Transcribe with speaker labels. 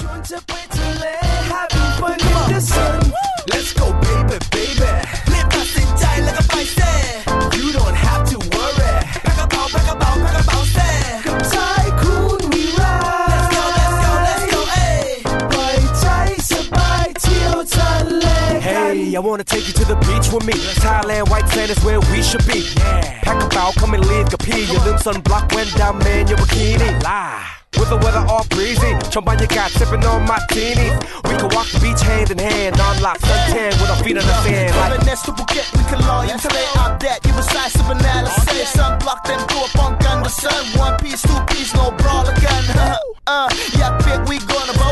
Speaker 1: วนเธอไปทะเล Having fun in the sun Let's go baby baby รีบตัดสินใจแล้วก็ไปเซ่ You don't have to worry แพ็คกระเป๋าแพ็คกระเป๋าแพ็คกระเป๋าเซ่กับชายคุณวีระ Let's go let's go let's go ปล่อยใจสบายเที่ยวทะเลHey, I wanna take you to the beach with me. Thailand, white sand is where we should be. Pack a bow, come and leave กับพี่อย่าลืม sunblock when down man your bikini. With the weather all breezy, ชมบรรยากาศ sipping on martinis. We can walk the beach hand in hand, non-lock, suntan with our feet on the sand. Like
Speaker 2: Venice to Phuket, we can lawyer inทะเลอาบแดด You a size of banana, say sunblock เต็มตัวป้องกัน the sun. One piece, two piece, no bra ละกัน อยากเปียก we gonna